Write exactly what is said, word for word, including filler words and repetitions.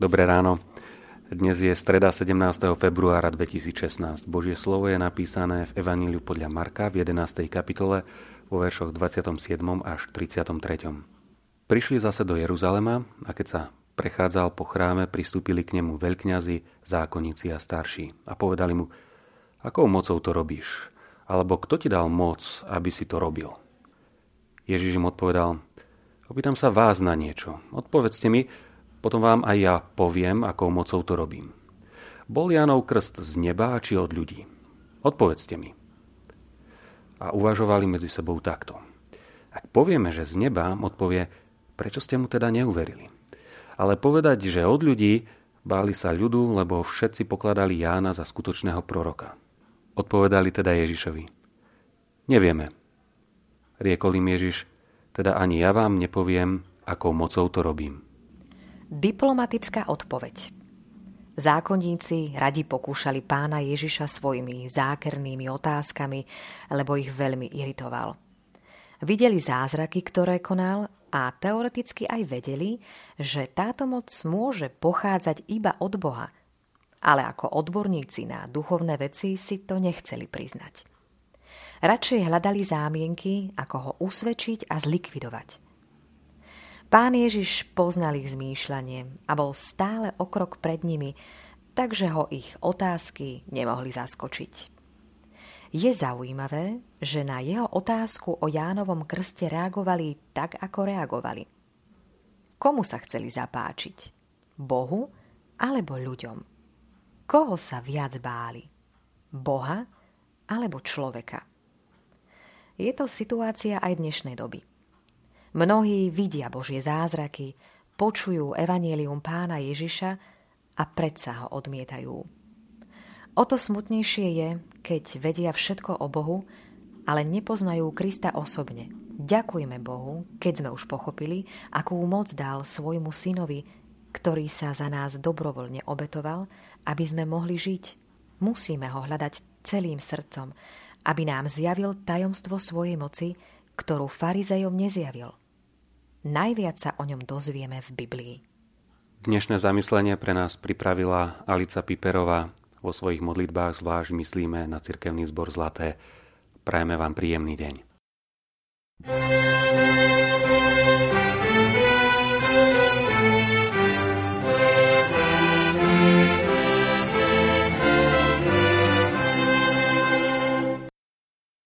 Dobré ráno. Dnes je streda sedemnásteho februára dvetisícšestnásť. Božie slovo je napísané v Evaníliu podľa Marka v jedenástej kapitole vo veršoch dvadsiatom siedmom až tridsiatom treťom. Prišli zase do Jeruzalema a keď sa prechádzal po chráme, pristúpili k nemu veľkňazi, zákonníci a starší a povedali mu: Akou mocou to robíš? Alebo kto ti dal moc, aby si to robil? Ježiš im odpovedal: Opýtam sa vás na niečo. Odpovedzte mi, potom vám aj ja poviem, akou mocou to robím. Bol Jánov krst z neba či od ľudí? Odpovedzte mi. A uvažovali medzi sebou takto. Ak povieme, že z neba, odpovie: Prečo ste mu teda neuverili? Ale povedať, že od ľudí, báli sa ľudu, lebo všetci pokladali Jána za skutočného proroka. Odpovedali teda Ježišovi: Nevieme. Riekol im Ježiš: Teda ani ja vám nepoviem, akou mocou to robím. Diplomatická odpoveď. Zákonníci radi pokúšali pána Ježiša svojimi zákernými otázkami, lebo ich veľmi iritoval. Videli zázraky, ktoré konal, a teoreticky aj vedeli, že táto moc môže pochádzať iba od Boha, ale ako odborníci na duchovné veci si to nechceli priznať. Radšej hľadali zámienky, ako ho usvedčiť a zlikvidovať. Pán Ježiš poznal ich zmýšľanie a bol stále o krok pred nimi, takže ho ich otázky nemohli zaskočiť. Je zaujímavé, že na jeho otázku o Jánovom krste reagovali tak, ako reagovali. Komu sa chceli zapáčiť? Bohu alebo ľuďom? Koho sa viac báli? Boha alebo človeka? Je to situácia aj dnešnej doby. Mnohí vidia Božie zázraky, počujú evanjelium pána Ježiša a predsa ho odmietajú. O to smutnejšie je, keď vedia všetko o Bohu, ale nepoznajú Krista osobne. Ďakujme Bohu, keď sme už pochopili, akú moc dal svojmu synovi, ktorý sa za nás dobrovoľne obetoval, aby sme mohli žiť. Musíme ho hľadať celým srdcom, aby nám zjavil tajomstvo svojej moci, ktorú farizejom nezjavil. Najviac sa o ňom dozvieme v Biblii. Dnešné zamyslenie pre nás pripravila Alica Piperová. Vo svojich modlitbách zvlášť myslíme na cirkevný zbor Zlaté. Prajeme vám príjemný deň.